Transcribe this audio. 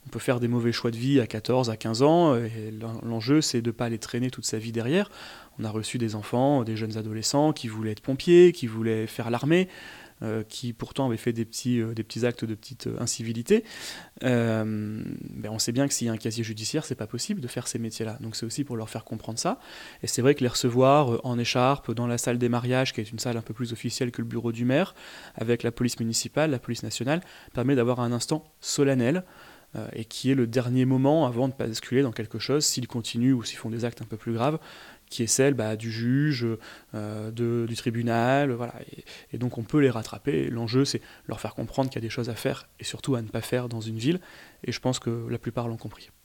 On peut faire des mauvais choix de vie à 14, à 15 ans, et l'enjeu, c'est de ne pas les traîner toute sa vie derrière. On a reçu des enfants, des jeunes adolescents qui voulaient être pompiers, qui voulaient faire l'armée, qui pourtant avaient fait des petits actes de petite incivilité. On sait bien que s'il y a un casier judiciaire, c'est pas possible de faire ces métiers-là. Donc c'est aussi pour leur faire comprendre ça. Et c'est vrai que les recevoir en écharpe dans la salle des mariages, qui est une salle un peu plus officielle que le bureau du maire, avec la police municipale, la police nationale, permet d'avoir un instant solennel et qui est le dernier moment avant de basculer dans quelque chose, s'ils continuent ou s'ils font des actes un peu plus graves, qui est celle du juge, du tribunal, voilà. Et donc on peut les rattraper. L'enjeu, c'est leur faire comprendre qu'il y a des choses à faire et surtout à ne pas faire dans une ville. Et je pense que la plupart l'ont compris.